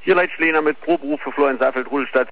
Hier Leitsch Lehner mit Proberuf für Florian Seifeld, Rudelstadt.